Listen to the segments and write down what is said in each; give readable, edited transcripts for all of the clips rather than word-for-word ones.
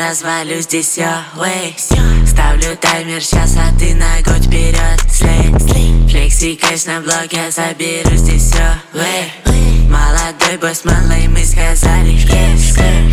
развалю здесь все, ставлю таймер сейчас, а ты на год вперед. Флекси кэш на блоке, заберу здесь все, молодой босс малый, мы сказали yes,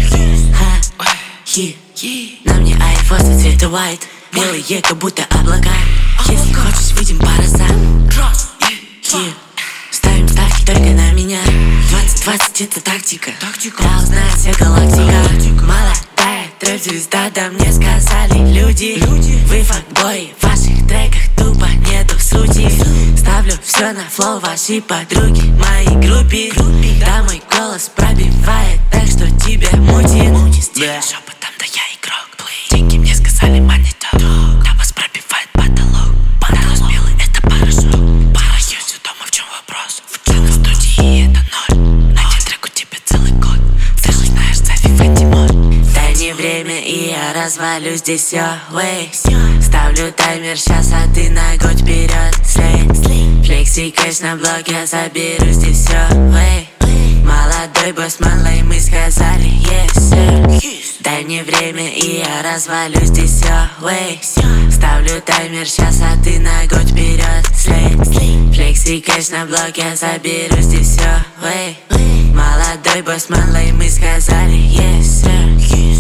на мне айфосы цвета white, белые как будто облака. Если хочешь, выйдем по разам. Ставим ставки только на меня. 20-20 это тактика. Да, узнает вся галактика. Молодая трэп-звезда, да мне сказали люди. Вы факбои, в ваших треках тупо нету сути. Ставлю все на флоу, ваши подруги, мои группе. Да, мой голос пробивает, так что тебе мутит. Стиль шепотом, да я игрок. Деньги мне сказали money talk. Да вас пробивает потолок. Пантерос белый, это порошок. Параюсь дома, в чем вопрос? В студии это ноль. На один трек у тебя целый год. Ты же знаешь, зови Фатимор. Дай мне время, и я развалю здесь все, ставлю таймер сейчас, а ты на год вперед. Флекси кэш на блоке, заберу здесь все, молодой босс малый, мы сказали yes, sir. Дай мне время, и я развалю здесь все, ставлю таймер сейчас, а ты на год вперед. Флекси кэш на блоке, заберу здесь все, молодой босс малый, мы сказали yes, sir.